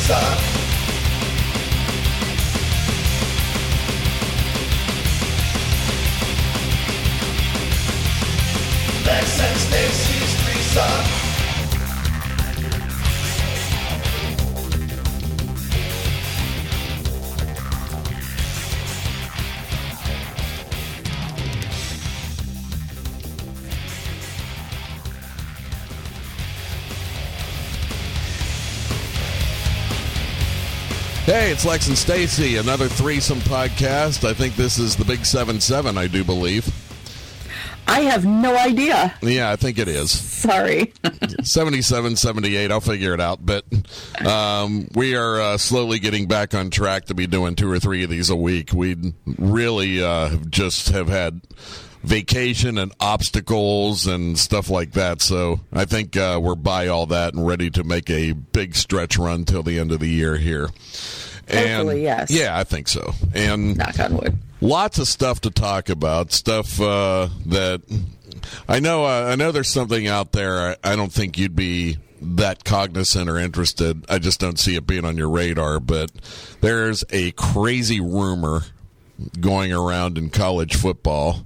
threesome. Lex and Stacy's threesome. Hey, it's Lex and Stacy, another threesome podcast. I think this is the Big 7-7, I do believe. I have no idea. Yeah, I think it is. Sorry. 77, 78, I'll figure it out. But we are slowly getting back on track to be doing 2 or 3 of these a week. We really just have had vacation and obstacles and stuff like that. So I think we're by all that and ready to make a big stretch run till the end of the year here. Hopefully, yes. Yeah, I think so. And knock on wood. Lots of stuff to talk about. Stuff that I know there's something out there. I don't think you'd be that cognizant or interested. I just don't see it being on your radar. But there's a crazy rumor going around in college football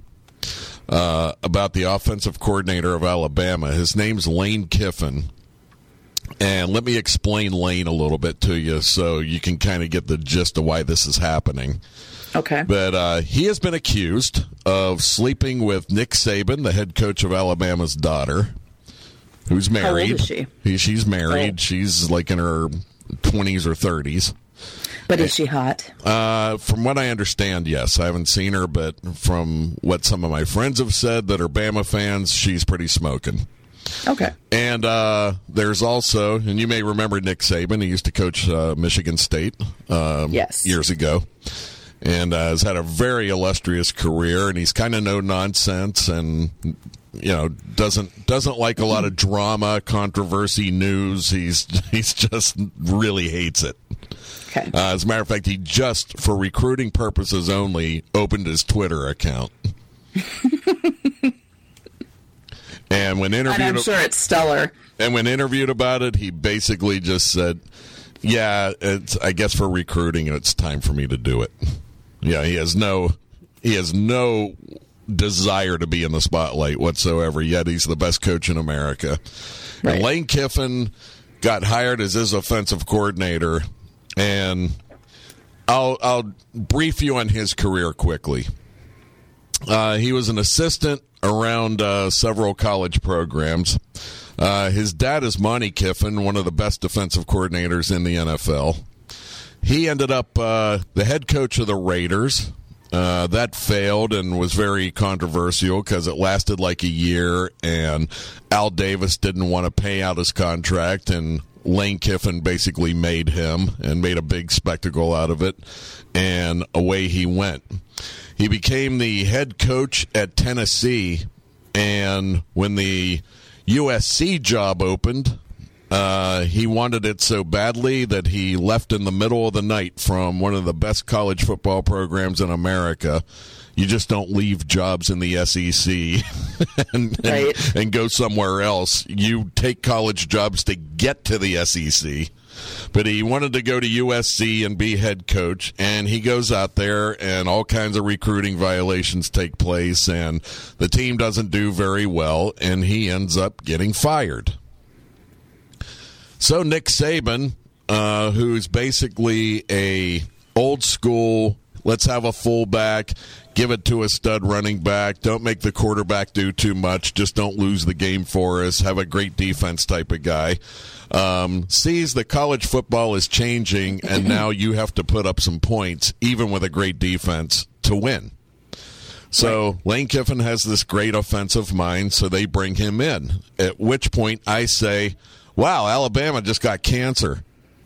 about the offensive coordinator of Alabama. His name's Lane Kiffin. And let me explain Lane a little bit to you so you can kind of get the gist of why this is happening. Okay. But he has been accused of sleeping with Nick Saban, the head coach of Alabama's daughter, who's married. How old is she? She's married. Oh. She's like in her 20s or 30s. But is she hot? From what I understand, yes. I haven't seen her, but from what some of my friends have said that are Bama fans, she's pretty smoking. Okay. And there's also, and you may remember Nick Saban. He used to coach Michigan State yes. years ago. And has had a very illustrious career, and he's kind of no nonsense, and doesn't like a lot of drama, controversy, news. He's just really hates it. Okay. As a matter of fact, he just, for recruiting purposes only, opened his Twitter account. And when interviewed, and I'm sure it's stellar. And when interviewed about it, he basically just said, "Yeah, I guess for recruiting, it's time for me to do it." Yeah, he has no desire to be in the spotlight whatsoever, yet he's the best coach in America. Right. And Lane Kiffin got hired as his offensive coordinator, and I'll brief you on his career quickly. He was an assistant around several college programs. His dad is Monty Kiffin, one of the best defensive coordinators in the NFL. He ended up the head coach of the Raiders. That failed and was very controversial because it lasted like a year, and Al Davis didn't want to pay out his contract, and Lane Kiffin basically made him and made a big spectacle out of it, and away he went. He became the head coach at Tennessee, and when the USC job opened, he wanted it so badly that he left in the middle of the night from one of the best college football programs in America. You just don't leave jobs in the SEC and go somewhere else. You take college jobs to get to the SEC. But he wanted to go to USC and be head coach, and he goes out there, and all kinds of recruiting violations take place, and the team doesn't do very well, and he ends up getting fired. So Nick Saban, who's basically a old school, let's have a fullback, give it to a stud running back, don't make the quarterback do too much, just don't lose the game for us, have a great defense type of guy, sees that college football is changing, and now you have to put up some points, even with a great defense, to win. So Lane Kiffin has this great offensive mind, so they bring him in, at which point I say, wow, Alabama just got cancer.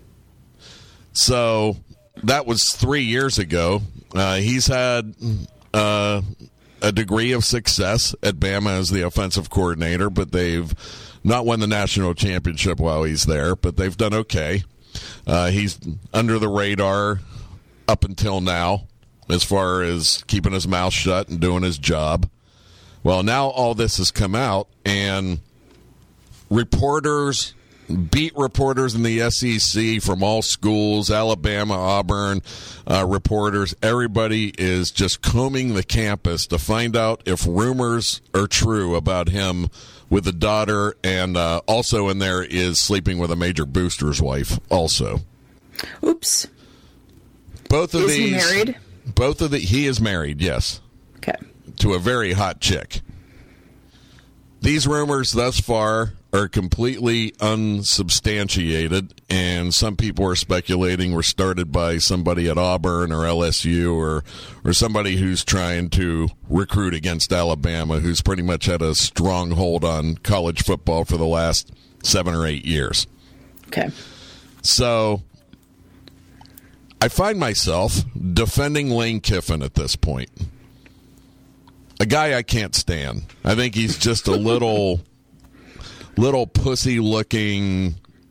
So that was 3 years ago. He's had a degree of success at Bama as the offensive coordinator, but they've not won the national championship while he's there, but they've done okay. He's under the radar up until now as far as keeping his mouth shut and doing his job. Well, now all this has come out, and reporters beat reporters in the SEC from all schools, Alabama, Auburn, reporters, everybody is just combing the campus to find out if rumors are true about him with a daughter, and also in there is sleeping with a major booster's wife also. Oops. Both of Is these. he married? He is married, yes. Okay. To a very hot chick. These rumors thus far are completely unsubstantiated, and some people are speculating were started by somebody at Auburn or LSU or somebody who's trying to recruit against Alabama, who's pretty much had a stronghold on college football for the last 7 or 8 years. Okay. So I find myself defending Lane Kiffin at this point. A guy I can't stand. I think he's just a little pussy-looking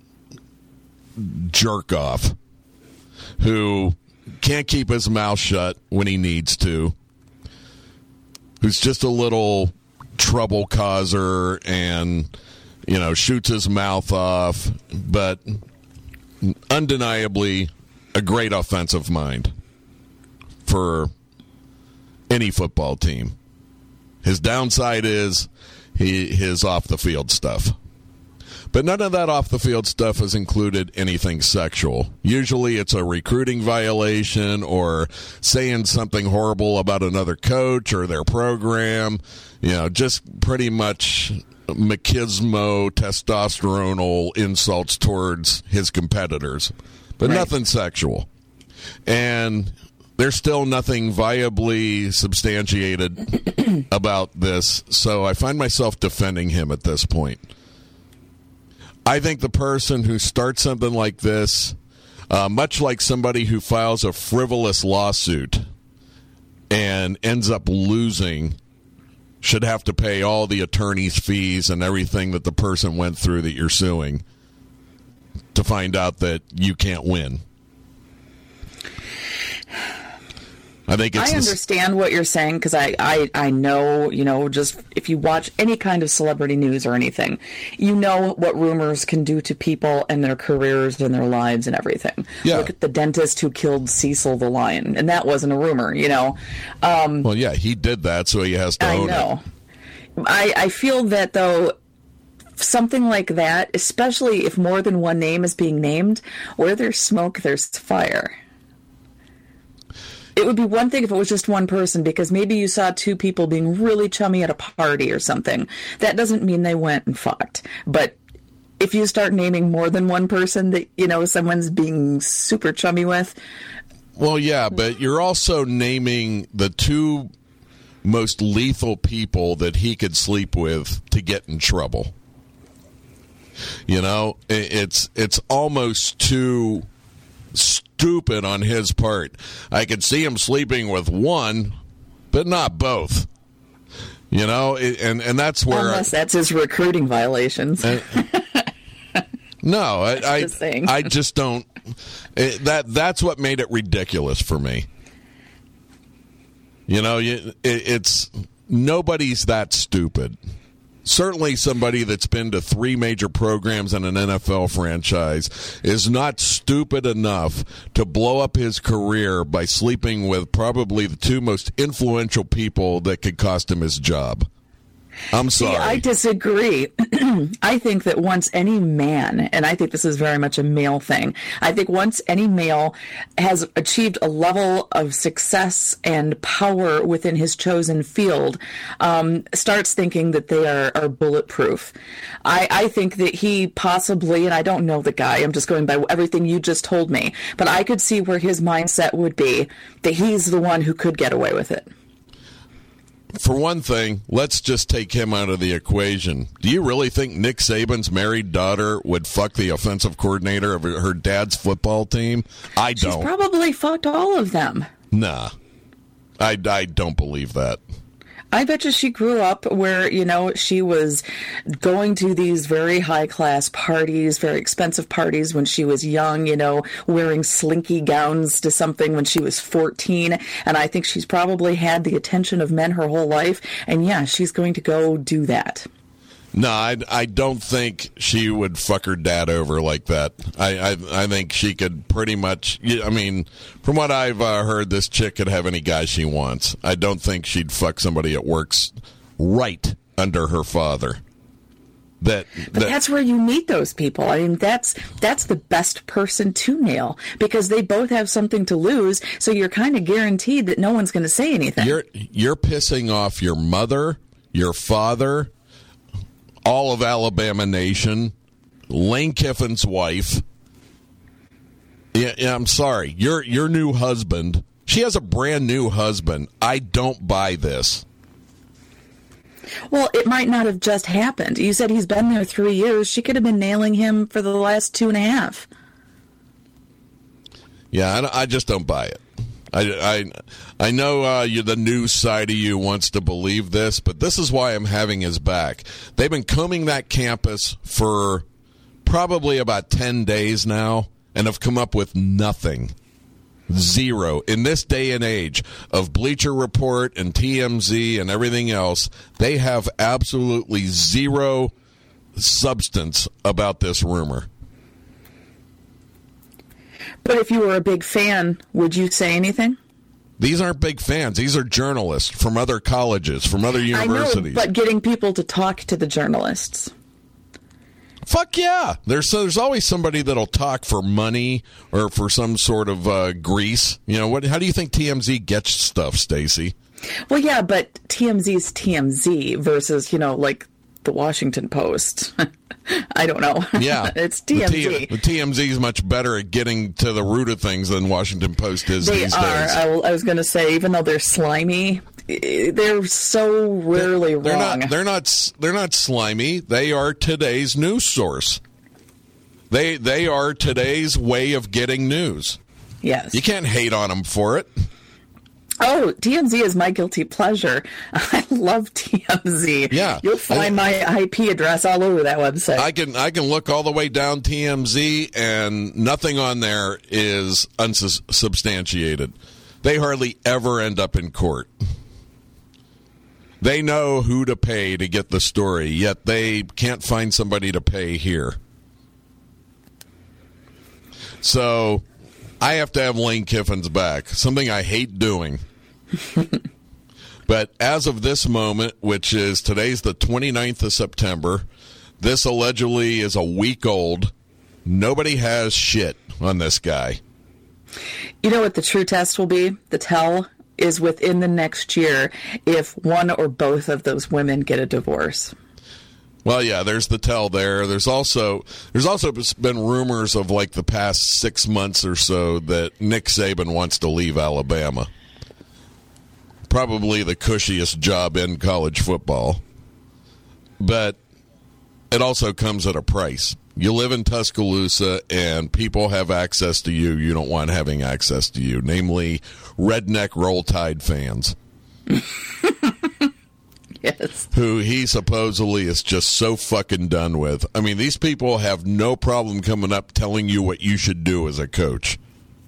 jerk-off who can't keep his mouth shut when he needs to, who's just a little trouble causer and, shoots his mouth off, but undeniably a great offensive mind for any football team. His downside is his off-the-field stuff. But none of that off-the-field stuff has included anything sexual. Usually it's a recruiting violation or saying something horrible about another coach or their program. Just pretty much machismo, testosteronal insults towards his competitors. But nothing sexual. And there's still nothing viably substantiated about this, so I find myself defending him at this point. I think the person who starts something like this, much like somebody who files a frivolous lawsuit and ends up losing, should have to pay all the attorney's fees and everything that the person went through that you're suing to find out that you can't win. I understand what you're saying because I know, just if you watch any kind of celebrity news or anything, you know what rumors can do to people and their careers and their lives and everything. Yeah. Look at the dentist who killed Cecil the lion, and that wasn't a rumor, Well, yeah, he did that, so he has to own it. I feel that, though, something like that, especially if more than one name is being named, where there's smoke, there's fire. It would be one thing if it was just one person, because maybe you saw two people being really chummy at a party or something. That doesn't mean they went and fucked. But if you start naming more than one person that, someone's being super chummy with. Well, yeah, but you're also naming the two most lethal people that he could sleep with to get in trouble. It's almost too stupid on his part. I could see him sleeping with one, but not both. And that's where... Unless that's his recruiting violations. No, I just don't... That's what made it ridiculous for me. It's... Nobody's that stupid. Certainly somebody that's been to 3 major programs and an NFL franchise is not stupid enough to blow up his career by sleeping with probably the 2 most influential people that could cost him his job. I'm sorry. See, I disagree. I think that once any man, and I think this is very much a male thing, I think once any male has achieved a level of success and power within his chosen field, starts thinking that they are bulletproof. I think that he possibly, and I don't know the guy, I'm just going by everything you just told me, but I could see where his mindset would be that he's the one who could get away with it. For one thing, let's just take him out of the equation. Do you really think Nick Saban's married daughter would fuck the offensive coordinator of her dad's football team? I don't. She's probably fucked all of them. Nah. I don't believe that. I bet you she grew up where, she was going to these very high-class parties, very expensive parties when she was young, wearing slinky gowns to something when she was 14. And I think she's probably had the attention of men her whole life. And, yeah, she's going to go do that. No, I don't think she would fuck her dad over like that. I think she could pretty much, I mean, from what I've heard, this chick could have any guy she wants. I don't think she'd fuck somebody that works right under her father. But that's where you meet those people. I mean, that's the best person to nail because they both have something to lose. So you're kind of guaranteed that no one's going to say anything. You're pissing off your mother, your father, all of Alabama Nation, Lane Kiffin's wife. Yeah, I'm sorry. Your new husband. She has a brand new husband. I don't buy this. Well, it might not have just happened. You said he's been there 3 years. She could have been nailing him for the last 2.5. Yeah, I just don't buy it. I know the news side of you wants to believe this, but this is why I'm having his back. They've been combing that campus for probably about 10 days now and have come up with nothing. Zero. In this day and age of Bleacher Report and TMZ and everything else, they have absolutely zero substance about this rumor. But if you were a big fan, would you say anything? These aren't big fans. These are journalists from other colleges, from other universities. I know, but getting people to talk to the journalists. Fuck yeah. There's always somebody that'll talk for money or for some sort of grease. You know, how do you think TMZ gets stuff, Stacey? Well, yeah, but TMZ's TMZ versus, like the Washington Post. I don't know. Yeah. It's TMZ. The TMZ is much better at getting to the root of things than Washington Post is these days. I was going to say, even though they're slimy, they're so rarely wrong. They're not slimy. They are today's news source. They are today's way of getting news. Yes. You can't hate on them for it. Oh, TMZ is my guilty pleasure. I love TMZ. Yeah. You'll find my IP address all over that website. I can look all the way down TMZ and nothing on there is unsubstantiated. They hardly ever end up in court. They know who to pay to get the story, yet they can't find somebody to pay here. So I have to have Lane Kiffin's back, something I hate doing. But as of this moment, which is today's the 29th of September, this allegedly is a week old. Nobody has shit on this guy. You know what the true test will be? The tell is within the next year if one or both of those women get a divorce. Well, yeah, there's the tell there. There's also been rumors of like the past 6 months or so that Nick Saban wants to leave Alabama. Probably the cushiest job in college football. But it also comes at a price. You live in Tuscaloosa and people have access to you. You don't want having access to you, namely redneck Roll Tide fans. Yes. Who he supposedly is just so fucking done with. I mean, these people have no problem coming up telling you what you should do as a coach.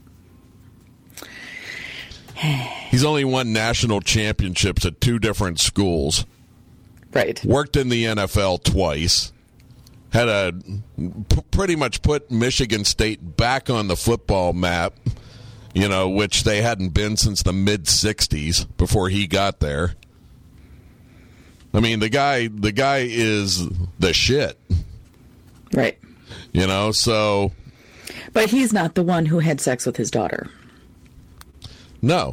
He's only won national championships at 2 different schools. Right. Worked in the NFL twice. Had pretty much put Michigan State back on the football map, which they hadn't been since the mid-'60s before he got there. I mean, the guy is the shit. Right. So. But he's not the one who had sex with his daughter. No.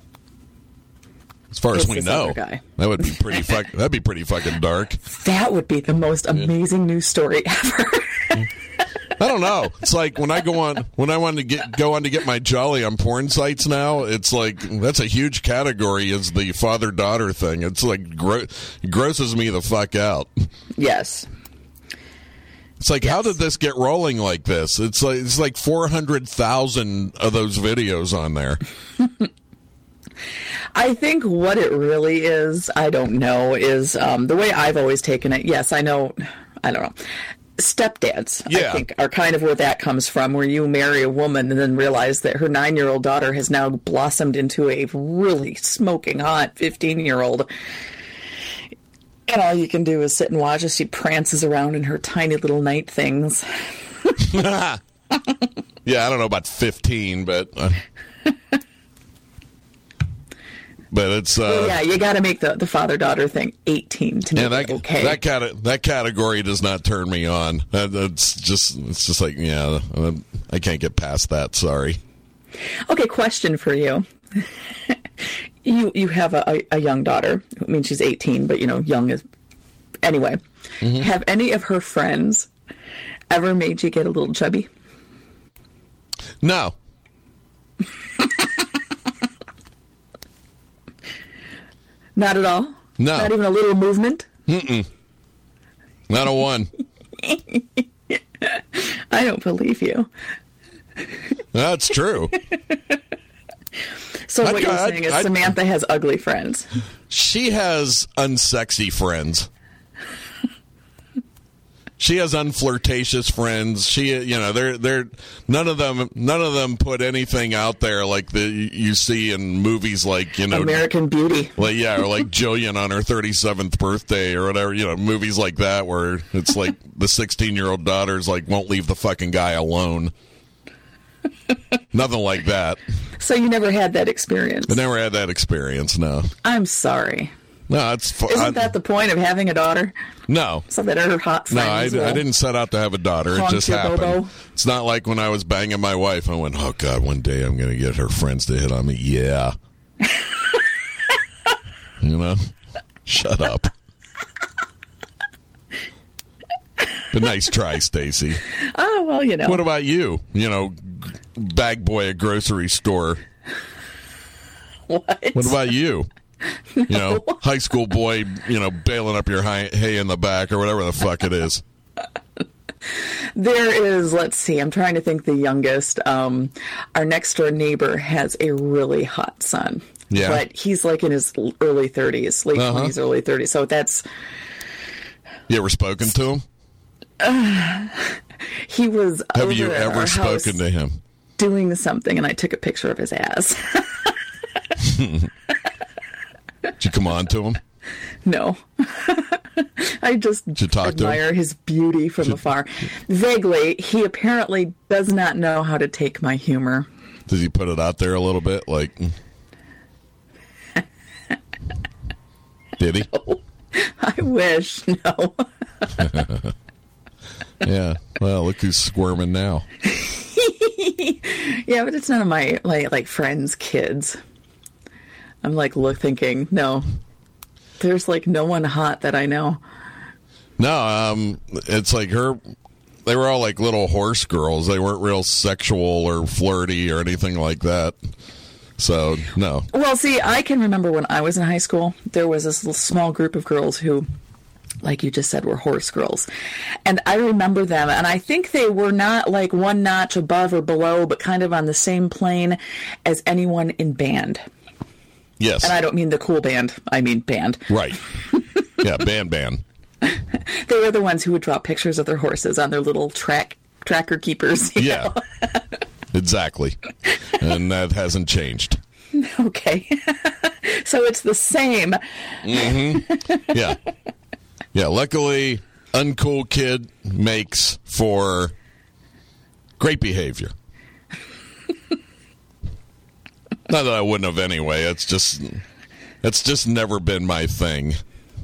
As far as we know, guy. That would be pretty that'd be pretty fucking dark. That would be the most amazing news story ever. I don't know. It's like when I want to go on to get my jolly on porn sites now, it's like that's a huge category is the father-daughter thing. It's like it grosses me the fuck out. Yes. It's like, how did this get rolling like this? It's like 400,000 of those videos on there. I think what it really is, I don't know, is the way I've always taken it. Yes, I don't know. Stepdads, yeah. I think, are kind of where that comes from, where you marry a woman and then realize that her 9-year-old daughter has now blossomed into a really smoking hot 15-year-old. And all you can do is sit and watch as she prances around in her tiny little night things. Yeah, I don't know about 15, but it's well, yeah, you got to make the father-daughter thing 18 to make that, it okay. That category does not turn me on. It's just like, yeah, I can't get past that. Sorry. Okay, question for you. You have a young daughter. I mean, she's 18, but young is anyway. Mm-hmm. Have any of her friends ever made you get a little chubby? No. Not at all? No. Not even a little movement? Mm-mm. Not a one. I don't believe you. That's true. So what you're saying is Samantha has ugly friends. She has unsexy friends. She has unflirtatious friends. They're none of them put anything out there like you see in movies like American Beauty. Like or like Jillian on her 37th birthday or whatever, movies like that where it's like the 16-year-old daughter's like won't leave the fucking guy alone. Nothing like that. So you never had that experience? I never had that experience, no. I'm sorry. No, it's Isn't that the point of having a daughter? No. So that her hot friends I didn't set out to have a daughter. It just happened. Bobo. It's not like when I was banging my wife, I went, oh, God, one day I'm going to get her friends to hit on me. Yeah. Shut up. But nice try, Stacy. Oh, well, What about you? Bag boy at grocery store. What? What about you? No. High school boy, bailing up your hay in the back or whatever the fuck it is. There is, let's see, I'm trying to think the youngest. Our next door neighbor has a really hot son. Yeah. But he's like in his early 30s, late 20s, early 30s. So that's... You ever spoken to him? He was Have over you at ever our spoken house to him? doing something, and I took a picture of his ass. Did you come on to him? No. I just admire his beauty from afar. Vaguely, he apparently does not know how to take my humor. Does he put it out there a little bit? Like, did he? No. I wish. No. Yeah. Well, look who's squirming now. Yeah, but it's none of my like friends' kids. I'm thinking, no. There's no one hot that I know. No, it's like they were all like little horse girls. They weren't real sexual or flirty or anything like that. So, no. Well, see, I can remember when I was in high school, there was this little small group of girls who, like you just said, were horse girls. And I remember them, and I think they were not like one notch above or below, but kind of on the same plane as anyone in band. Yes. And I don't mean the cool band. I mean band. Right. Yeah, band. They were the ones who would draw pictures of their horses on their little tracker keepers. Yeah. Exactly. And that hasn't changed. Okay. So it's the same. Mm-hmm. Yeah. Yeah, luckily, uncool kid makes for great behavior. Not that I wouldn't have anyway. It's just never been my thing.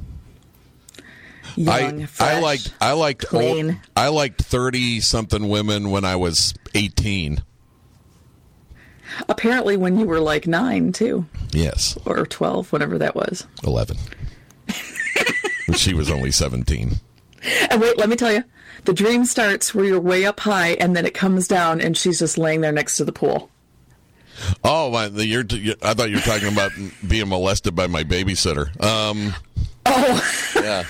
Young, fresh, I liked clean. I liked 30-something women when I was 18. Apparently when you were 9 too. Yes. Or 12, whatever that was. 11. She was only 17. And wait, let me tell you. The dream starts where you're way up high and then it comes down and she's just laying there next to the pool. Oh, I thought you were talking about being molested by my babysitter. Oh. Yeah.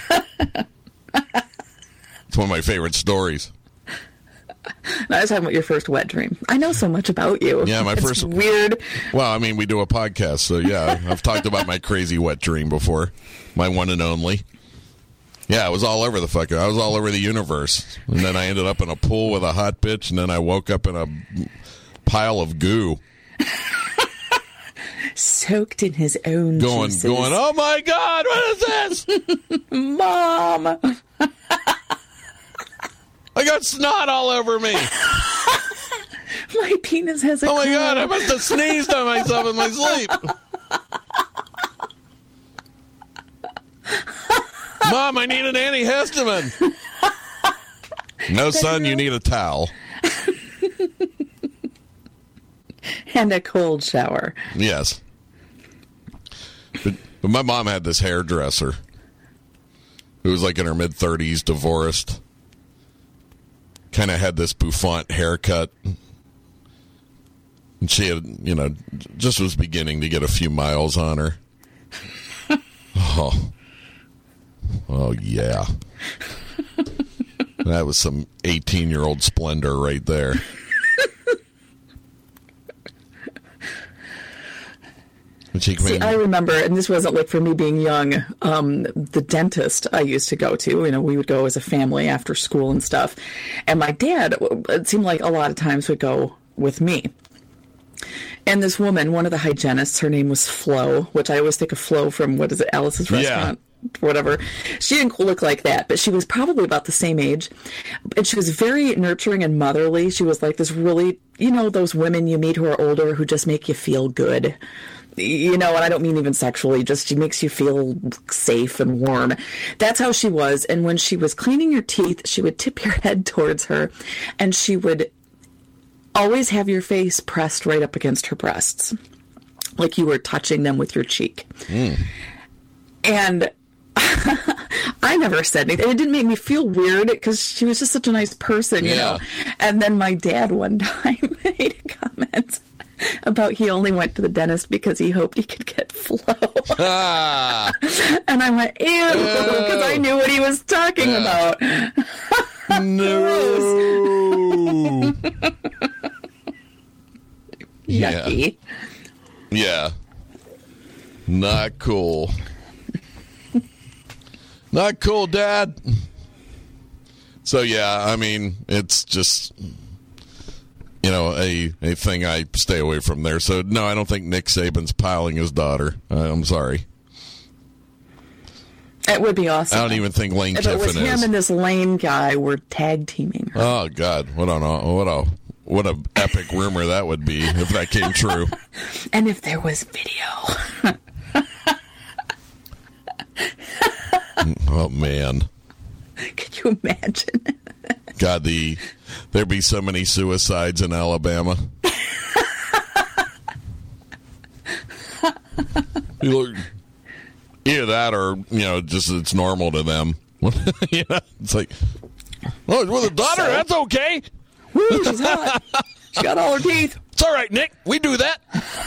It's one of my favorite stories. No, I was talking about your first wet dream. I know so much about you. Yeah, my first weird. Well, I mean, we do a podcast, so yeah, I've talked about my crazy wet dream before. My one and only. Yeah, I was all over the fucker. I was all over the universe. And then I ended up in a pool with a hot bitch, and then I woke up in a pile of goo. soaked in his own juices. Oh my God, what is this? Mom! I got snot all over me. My penis has a Oh my curl. God, I must have sneezed on myself in my sleep. Mom, I need an antihistamine. No, son, you need a towel. And a cold shower. Yes. But my mom had this hairdresser who was like in her mid-30s, divorced. Kind of had this bouffant haircut. And she had, just was beginning to get a few miles on her. Oh, yeah. That was some 18-year-old splendor right there. See, I remember, and this wasn't like for me being young, the dentist I used to go to, we would go as a family after school and stuff. And my dad, it seemed like a lot of times would go with me. And this woman, one of the hygienists, her name was Flo, which I always think of Flo from, Alice's Restaurant? Whatever. She didn't look like that, but she was probably about the same age. And she was very nurturing and motherly. She was like this really, those women you meet who are older who just make you feel good. And I don't mean even sexually, just she makes you feel safe and warm. That's how she was. And when she was cleaning your teeth, she would tip your head towards her, and she would always have your face pressed right up against her breasts, like you were touching them with your cheek. And I never said anything. It didn't make me feel weird because she was just such a nice person, you know. And then my dad one time made a comment about he only went to the dentist because he hoped he could get Flo. And I went, ew, because I knew what he was talking about. No. Yucky. Yeah. Not cool. Not cool, Dad. So, yeah, I mean, it's just, a thing I stay away from there. So, no, I don't think Nick Saban's piling his daughter. I'm sorry. It would be awesome. I don't even think Lane if Kiffin is. It was him and this Lane guy were tag teaming her. Oh, God. What a epic rumor that would be if that came true. And if there was video. Oh, man. Could you imagine? God, there'd be so many suicides in Alabama. Either that or, just it's normal to them. It's like, oh, with a daughter, that's okay. Woo, she's hot. She got all her teeth. It's all right, Nick. We do that.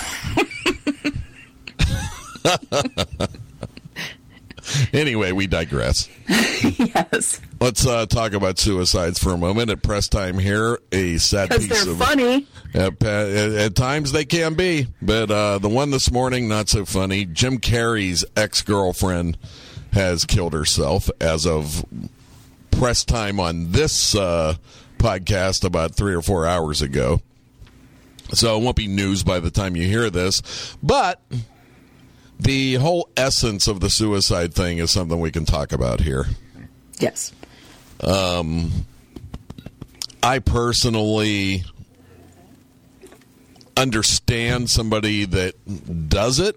Anyway, we digress. Yes. Let's talk about suicides for a moment. At press time here, a sad piece because they're funny. At times they can be, but the one this morning, not so funny. Jim Carrey's ex-girlfriend has killed herself as of press time on this podcast about 3 or 4 hours ago. So it won't be news by the time you hear this, but the whole essence of the suicide thing is something we can talk about here. Yes. I personally understand somebody that does it.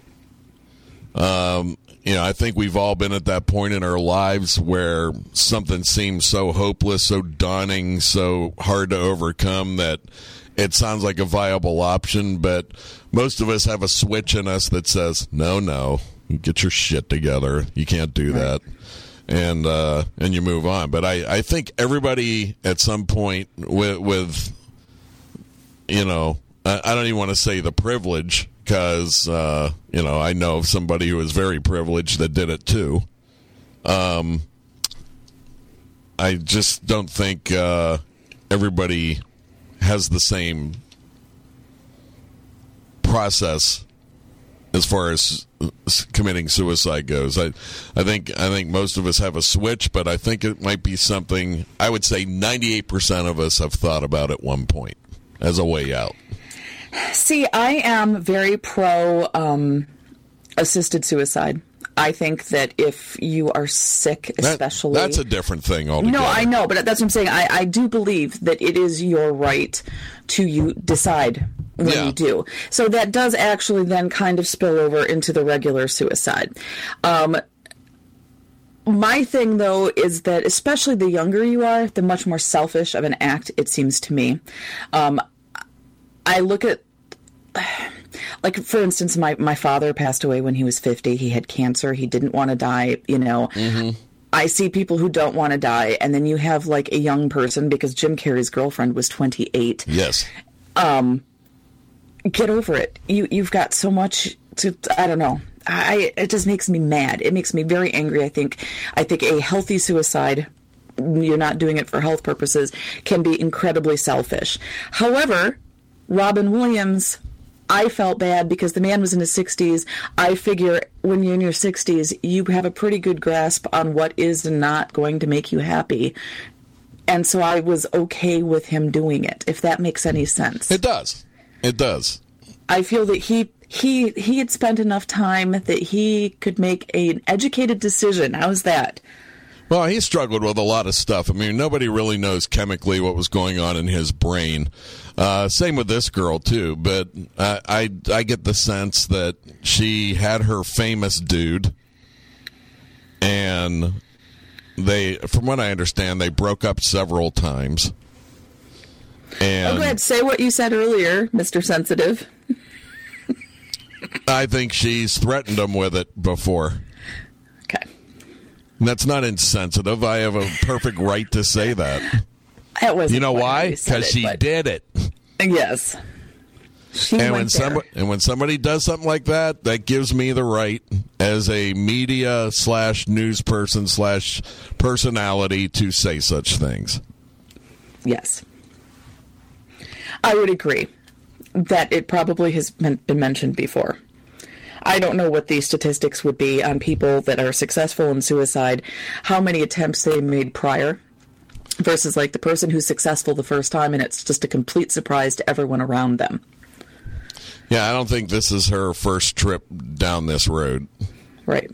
I think we've all been at that point in our lives where something seems so hopeless, so daunting, so hard to overcome that it sounds like a viable option, but most of us have a switch in us that says, no, get your shit together. You can't do that. And you move on. But I think everybody at some point with I don't even want to say the privilege because, I know of somebody who is very privileged that did it too. I just don't think everybody has the same process as far as committing suicide goes. I think most of us have a switch, but I think it might be something, I would say 98% of us have thought about at one point as a way out. See, I am very pro assisted suicide. I think that if you are sick, especially... That's a different thing altogether. No, I know, but that's what I'm saying. I do believe that it is your right to decide when you do. So that does actually then kind of spill over into the regular suicide. My thing, though, is that especially the younger you are, the much more selfish of an act, it seems to me. I look at... Like, for instance, my father passed away when he was 50. He had cancer. He didn't want to die, you know. Mm-hmm. I see people who don't want to die. And then you have, like, a young person, because Jim Carrey's girlfriend was 28. Yes. Get over it. You've got so much to, I don't know. It just makes me mad. It makes me very angry. I think a healthy suicide, you're not doing it for health purposes, can be incredibly selfish. However, Robin Williams... I felt bad because the man was in his 60s. I figure when you're in your 60s, you have a pretty good grasp on what is and not going to make you happy. And so I was okay with him doing it, if that makes any sense. It does. It does. I feel that he had spent enough time that he could make an educated decision. How's that? Well, he struggled with a lot of stuff. I mean, nobody really knows chemically what was going on in his brain. Same with this girl, too. But I get the sense that she had her famous dude. And from what I understand, they broke up several times. And go ahead, say what you said earlier, Mr. Sensitive. I think she's threatened him with it before. Okay. That's not insensitive. I have a perfect right to say that. That wasn't. You know why? Because she did it. Yes. And when somebody does something like that, that gives me the right as a media / news person / personality to say such things. Yes. I would agree that it probably has been mentioned before. I don't know what the statistics would be on people that are successful in suicide, how many attempts they made prior, versus like the person who's successful the first time and it's just a complete surprise to everyone around them. Yeah, I don't think this is her first trip down this road. Right.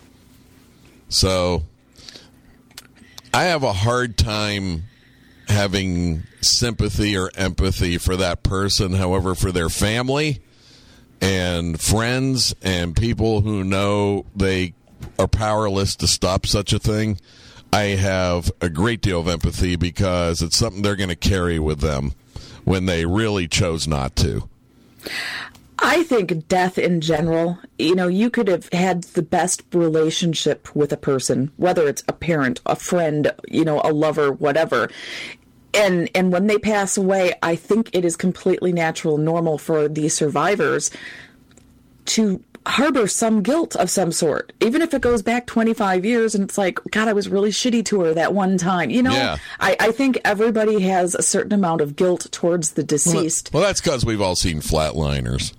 So I have a hard time having sympathy or empathy for that person. However, for their family and friends and people who know they are powerless to stop such a thing, I have a great deal of empathy because it's something they're going to carry with them when they really chose not to. I think death in general, you could have had the best relationship with a person, whether it's a parent, a friend, a lover, whatever. And when they pass away, I think it is completely natural and normal for the survivors to harbor some guilt of some sort, even if it goes back 25 years and it's like, God, I was really shitty to her that one time. Yeah. I think everybody has a certain amount of guilt towards the deceased. Well, that's because we've all seen Flatliners.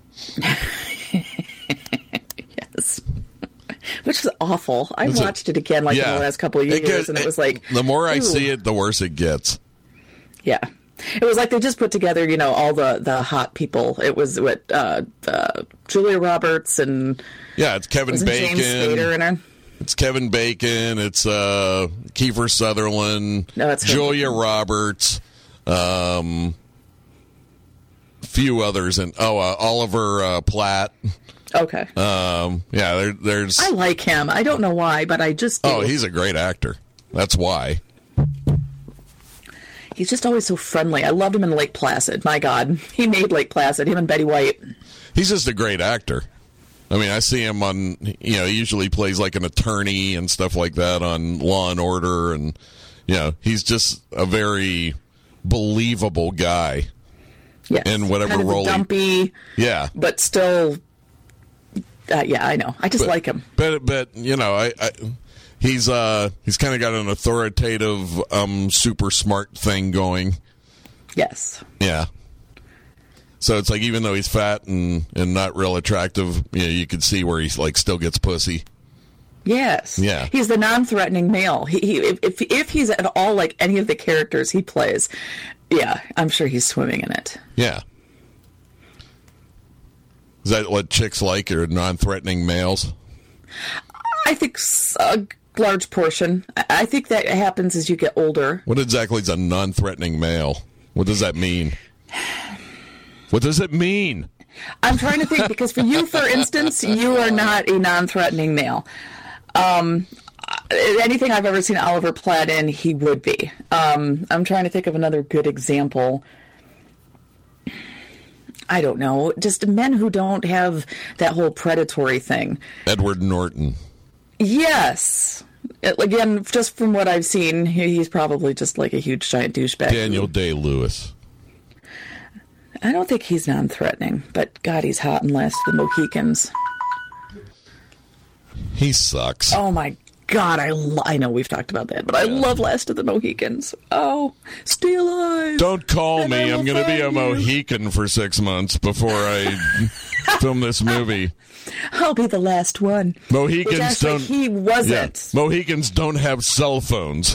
Yes. Which was awful. I watched it again in the last couple of years, and it was like... The more I see it, the worse it gets. Yeah. It was like they just put together, all the hot people. It was Julia Roberts and... Yeah, it's Kevin Bacon. James Spader in her. It's Kevin Bacon. It's Kiefer Sutherland. No, it's Julia Roberts. Few others. And Oliver Platt. Okay. There's... I like him. I don't know why, but I just do. Oh, he's a great actor. That's why. He's just always so friendly. I loved him in Lake Placid. My God. He made Lake Placid, him and Betty White. He's just a great actor. I mean, I see him on, he usually plays like an attorney and stuff like that on Law and Order. And, he's just a very believable guy. Yes. In whatever kind of role. Dumpy. Yeah. But still, I know. I just like him. But he's kind of got an authoritative, super smart thing going. Yes. Yeah. So it's like, even though he's fat and not real attractive, you can see where he's like still gets pussy. Yes. Yeah. He's the non-threatening male. If he's at all like any of the characters he plays, yeah, I'm sure he's swimming in it. Yeah. Is that what chicks like, or non-threatening males? I think a large portion. I think that happens as you get older. What exactly is a non-threatening male? What does that mean? What does it mean? I'm trying to think, because for you, for instance, you are not a non-threatening male. Anything I've ever seen Oliver Platt in, he would be. I'm trying to think of another good example. I don't know. Just men who don't have that whole predatory thing. Edward Norton. Yes. Again, just from what I've seen, he's probably just like a huge giant douchebag. Daniel Day-Lewis. I don't think he's non-threatening, but God, he's hot and Last of the Mohicans. He sucks. Oh my God, I know we've talked about that, but I love Last of the Mohicans. Oh, stay alive. Don't call and me. I'm going to be a you. Mohican for 6 months before I film this movie. I'll be the last one. Mohicans Which actually, don't. he wasn't. Yeah, Mohicans don't have cell phones,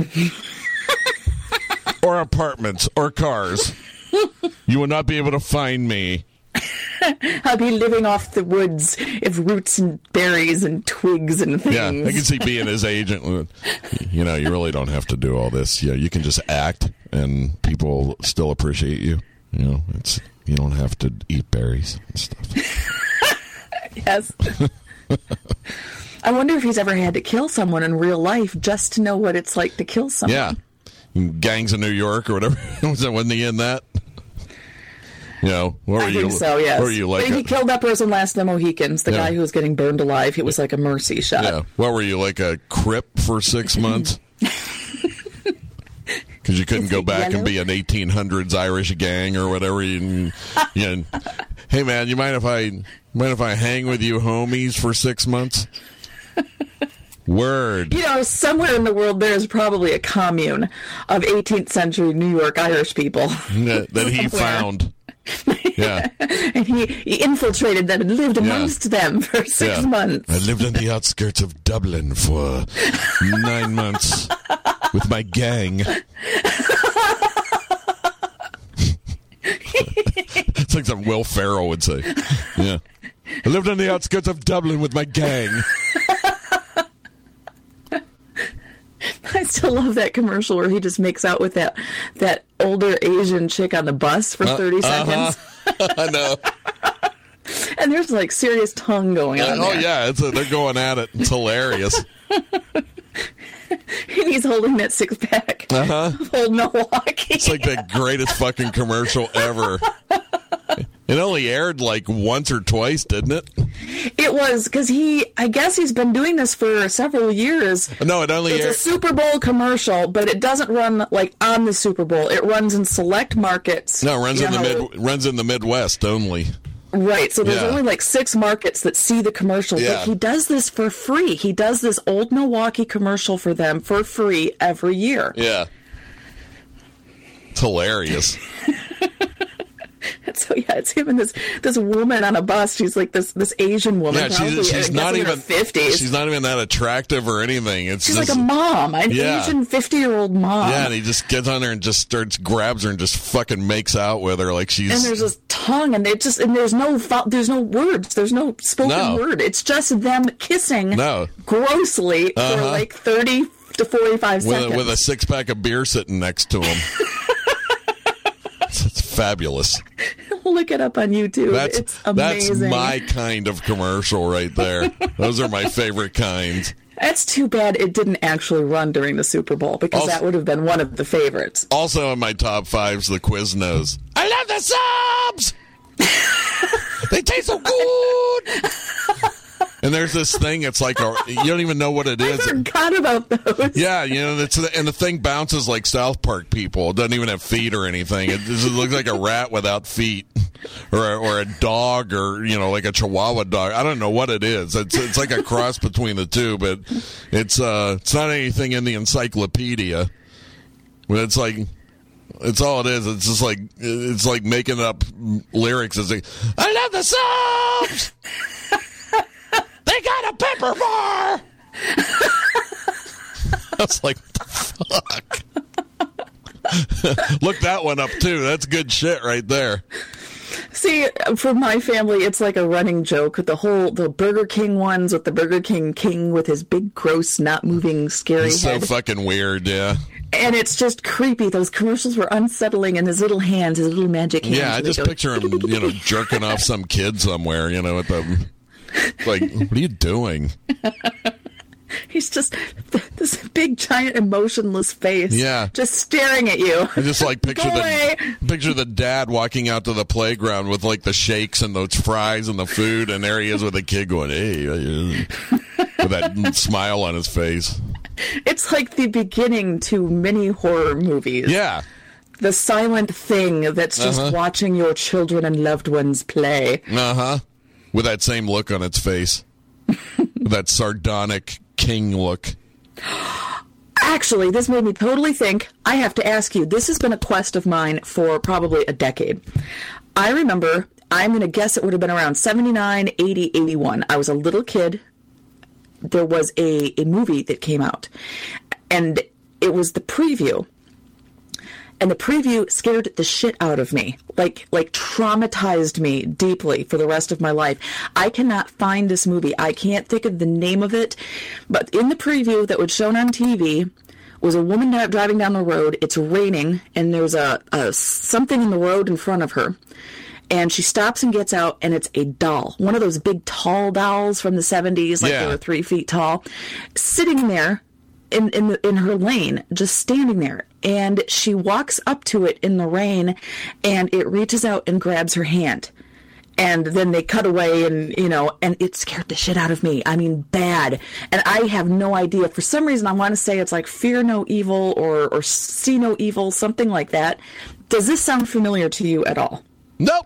or apartments, or cars. You will not be able to find me. I'll be living off the woods of roots and berries and twigs and things. Yeah, I can see being his agent. You know, you really don't have to do all this. Yeah, you can just act, and people still appreciate you. You know, you don't have to eat berries and stuff. Yes. I wonder if he's ever had to kill someone in real life just to know what it's like to kill someone. Yeah, Gangs of New York or whatever. Wasn't he in that? You know, what were I you? think so, yes. What were you like? He killed that person last of the Mohicans, the guy who was getting burned alive. It was like a mercy shot. Yeah. What were you, like a Crip for 6 months? Because you couldn't go back and be an 1800s Irish gang or whatever. You know, hey man, you mind if I hang with you homies for 6 months? Word. You know, somewhere in the world there is probably a commune of 18th century New York Irish people that he found. Yeah. And he infiltrated them and lived amongst them for 6 months. I lived on the outskirts of Dublin for 9 months with my gang. It's like something Will Ferrell would say. Yeah. I lived on the outskirts of Dublin with my gang. I still love that commercial where he just makes out with that older Asian chick on the bus for 30 seconds. I know. And there's like serious tongue going on Oh there. yeah, they're going at it. It's hilarious. And he's holding that six pack of old Milwaukee. It's like the greatest fucking commercial ever. It only aired like once or twice, didn't it? It was because I guess he's been doing this for several years. No, it only It's aired. a Super Bowl commercial, but it doesn't run like on the Super Bowl. It runs in select markets. No, it runs in the Midwest only. Right, so there's only like 6 markets that see the commercial, but he does this for free. He does this old Milwaukee commercial for them for free every year. Yeah. It's hilarious. So yeah, it's him and this woman on a bus. She's like this Asian woman. Yeah, she's not even in her 50s. She's not even that attractive or anything. She's like a mom, an Yeah. Asian 50-year-old mom. Yeah, and he just gets on her and just grabs her and just fucking makes out with her like she's. And there's this tongue, and there's no words, there's no spoken word. It's just them kissing grossly for like 30 to 45 seconds with a 6-pack of beer sitting next to him. It's fabulous. Look it up on YouTube. It's amazing. That's my kind of commercial right there. Those are my favorite kinds. That's too bad it didn't actually run during the Super Bowl, because that would have been one of the favorites. Also in my top 5's the Quiznos. I love the subs! They taste so good! And there's this thing, it's like, you don't even know what it is. I forgot about those. Yeah, you know, and the thing bounces like South Park people. It doesn't even have feet or anything. It just looks like a rat without feet. Or a dog, or, you know, like a Chihuahua dog. I don't know what it is. It's like a cross between the two, but it's not anything in the encyclopedia. But it's like, it's all it is. It's like making up lyrics. It's like, I love the subs! They got a pepper bar! I was like, what the fuck? Look that one up, too. That's good shit right there. See, See, for my family, it's like a running joke. The Burger King ones with the Burger King with his big, gross, not moving, scary It's head. so fucking weird, yeah. And it's just creepy. Those commercials were unsettling, and his little hands, his little magic hands. Yeah, I just picture him, jerking off some kid somewhere, with the... Like, what are you doing? He's just this big, giant, emotionless face. Yeah. Just staring at you. I just like picture Go away. picture the dad walking out to the playground with like the shakes and those fries and the food, and there he is with the kid going, "Hey," with that smile on his face. It's like the beginning to many horror movies. Yeah. The silent thing that's just watching your children and loved ones play. Uh-huh. With that same look on its face. That sardonic king look. Actually, this made me totally think, I have to ask you, this has been a quest of mine for probably a decade. I remember, I'm going to guess it would have been around 79, 80, 81. I was a little kid. There was a movie that came out, and it was the preview. And the preview scared the shit out of me, like traumatized me deeply for the rest of my life. I cannot find this movie. I can't think of the name of it. But in the preview that was shown on TV was a woman driving down the road. It's raining, and there's a something in the road in front of her. And she stops and gets out, and it's a doll. One of those big, tall dolls from the 70s, like they were 3 feet tall, sitting there in her lane, just standing there. And she walks up to it in the rain, and it reaches out and grabs her hand. And then they cut away, and it scared the shit out of me. I mean, bad. And I have no idea. For some reason, I want to say it's like Fear No Evil or See No Evil, something like that. Does this sound familiar to you at all? Nope.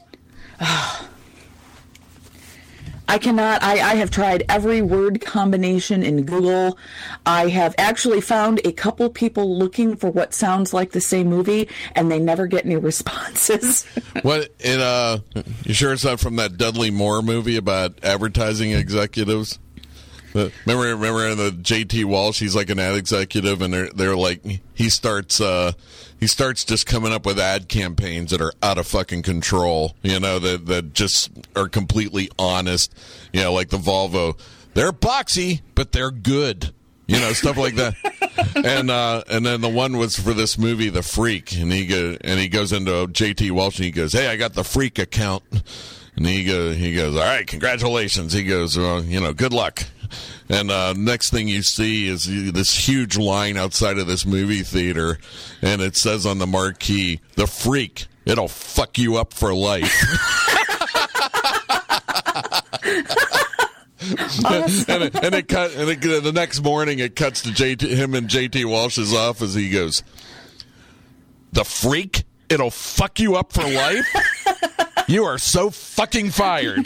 I cannot. I have tried every word combination in Google. I have actually found a couple people looking for what sounds like the same movie, and they never get any responses. What? You sure it's not from that Dudley Moore movie about advertising executives? Remember in the J.T. Walsh, he's like an ad executive, and they're like, he starts just coming up with ad campaigns that are out of fucking control, that just are completely honest, like the Volvo. They're boxy, but they're good, stuff like that. And then the one was for this movie, The Freak, and he goes into J.T. Walsh and he goes, "Hey, I got the Freak account." And he goes, "All right, congratulations." He goes, "Good luck." And next thing you see is this huge line outside of this movie theater, and it says on the marquee, "The Freak, it'll fuck you up for life." Awesome. and the next morning it cuts to him in J.T. Walsh's office. He goes, "The Freak, it'll fuck you up for life? You are so fucking fired."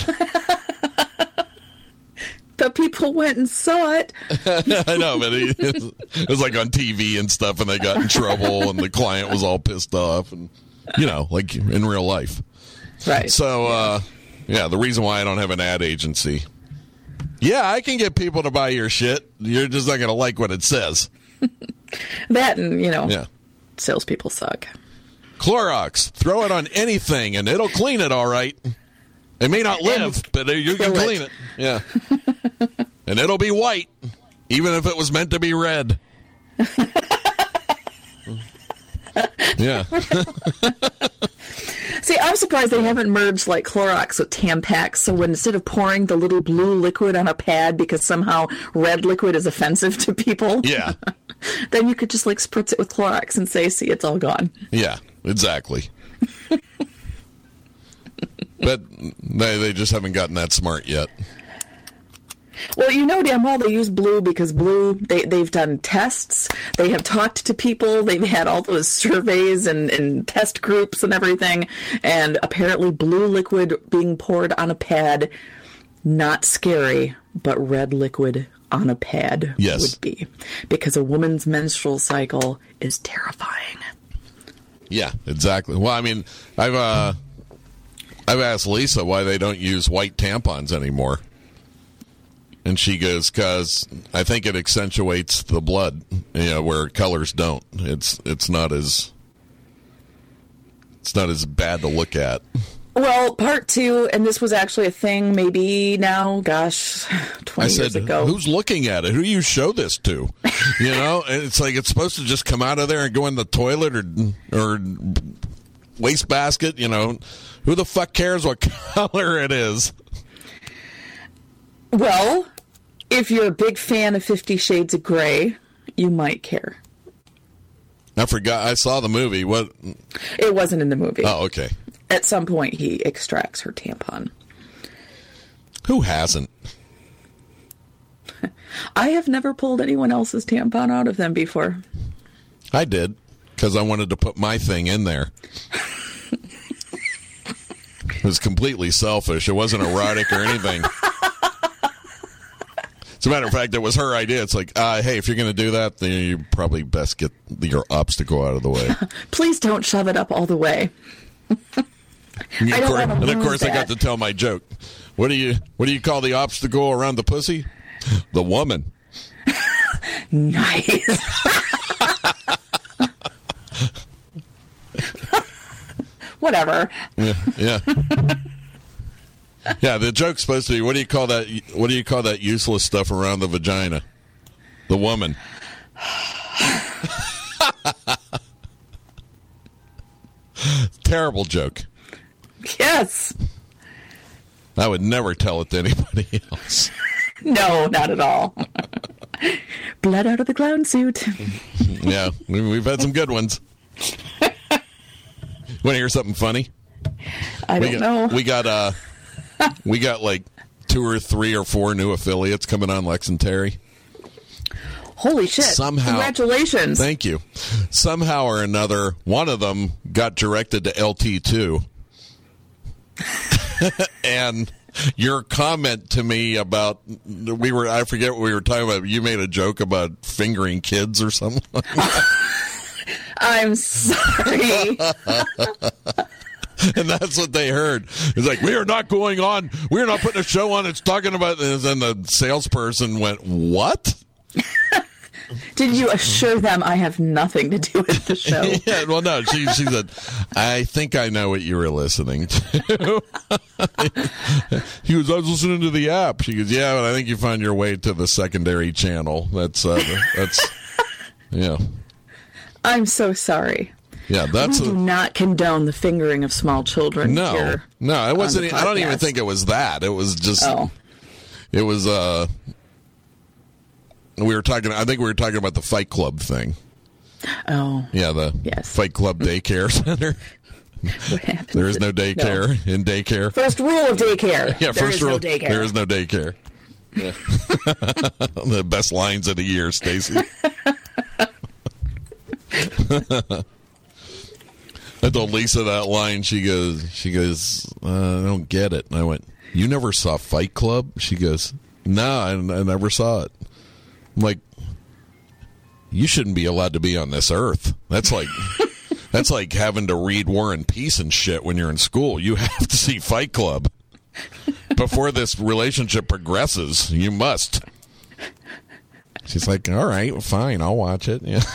But people went and saw it. I know, but it was like on TV and stuff, and they got in trouble, and the client was all pissed off, and like in real life. Right. So, the reason why I don't have an ad agency. Yeah, I can get people to buy your shit. You're just not going to like what it says. That and, salespeople suck. Clorox, throw it on anything, and it'll clean it all right. It may not live, but you can clean it. Yeah. And it'll be white, even if it was meant to be red. Yeah. See, I'm surprised they haven't merged like Clorox with Tampax, so when instead of pouring the little blue liquid on a pad because somehow red liquid is offensive to people, then you could just like spritz it with Clorox and say, "See, it's all gone." Yeah, exactly. But they just haven't gotten that smart yet. Well, damn well they use blue because blue, they've done tests. They have talked to people. They've had all those surveys and test groups and everything. And apparently blue liquid being poured on a pad, not scary, but red liquid on a pad would be. Because a woman's menstrual cycle is terrifying. Yeah, exactly. Well, I mean, I've asked Lisa why they don't use white tampons anymore. And she goes, "Because I think it accentuates the blood, where colors don't. It's not as bad to look at." Well, part 2, and this was actually a thing or 20 years ago. Who's looking at it? Who do you show this to? You know, and it's like it's supposed to just come out of there and go in the toilet or wastebasket. You know, who the fuck cares what color it is? Well, if you're a big fan of 50 Shades of Grey, you might care. I forgot. I saw the movie. What? It wasn't in the movie. Oh, okay. At some point, he extracts her tampon. Who hasn't? I have never pulled anyone else's tampon out of them before. I did, because I wanted to put my thing in there. It was completely selfish. It wasn't erotic or anything. As a matter of fact, it was her idea. It's like, hey, if you're going to do that, then you probably best get your obstacle out of the way. Please don't shove it up all the way. And of course, I got to tell my joke. What do you call the obstacle around the pussy? The woman. Nice. Whatever. Yeah. Yeah, the joke's supposed to be, what do you call that useless stuff around the vagina? The woman. Terrible joke. Yes. I would never tell it to anybody else. No, not at all. Blood out of the clown suit. Yeah, we've had some good ones. Want to hear something funny? I don't know. We got like 2 or 3 or 4 new affiliates coming on Lex and Terry. Holy shit. Somehow, congratulations. Thank you. Somehow or another, one of them got directed to LT2. And your comment to me about, I forget what we were talking about. You made a joke about fingering kids or something like that. I'm sorry. And that's what they heard. It's like, we are not putting a show on. It's talking about this. And the salesperson went, what? Did you assure them I have nothing to do with the show? Yeah, well, no. She said, I think I know what you were listening to. He goes, I was listening to the app. She goes, yeah, but I think you found your way to the secondary channel. That's yeah. I'm so sorry. Yeah, we do not condone the fingering of small children. No, it wasn't. I don't even think it was that. It was just. Oh. It was. We were talking. I think we were talking about the Fight Club thing. Oh. Yeah, the Fight Club daycare center. What happens? There is no daycare in daycare. First rule of daycare. Yeah, there first is rule. No daycare. There is no daycare. Yeah. The best lines of the year, Stacy. I told Lisa that line. She goes, I don't get it. And I went, you never saw Fight Club? She goes, no, I never saw it. I'm like, you shouldn't be allowed to be on this earth. That's like having to read War and Peace and shit when you're in school. You have to see Fight Club before this relationship progresses. You must. She's like, all right, fine, I'll watch it. Yeah.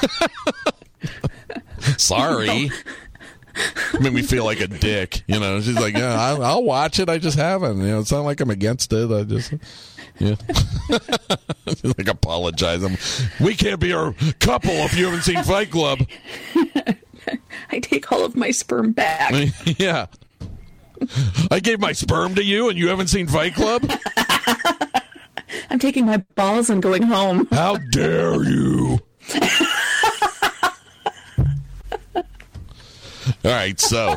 Sorry. Made me feel like a dick, you know. She's like, yeah, I'll watch it. I just haven't. You know, it's not like I'm against it. I just, yeah. Like, apologize. We can't be a couple if you haven't seen Fight Club. I take all of my sperm back. Yeah. I gave my sperm to you and you haven't seen Fight Club? I'm taking my balls and going home. How dare you? All right, so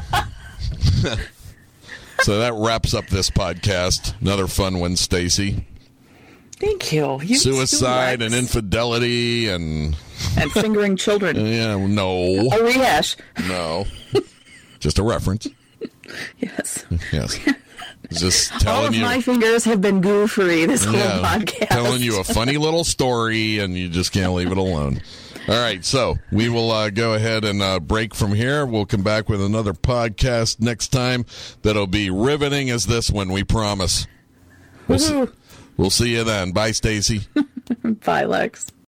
that wraps up this podcast. Another fun one, Stacy. Thank you. Suicide and infidelity and fingering children. Yeah, no. A rehash. No. Just a reference. Yes. Yes. Just telling you. All of my fingers have been goo-free this whole podcast. Telling you a funny little story, and you just can't leave it alone. All right, so we will go ahead and break from here. We'll come back with another podcast next time that'll be riveting as this one, we promise. We'll see you then. Bye, Stacy. Bye, Lex.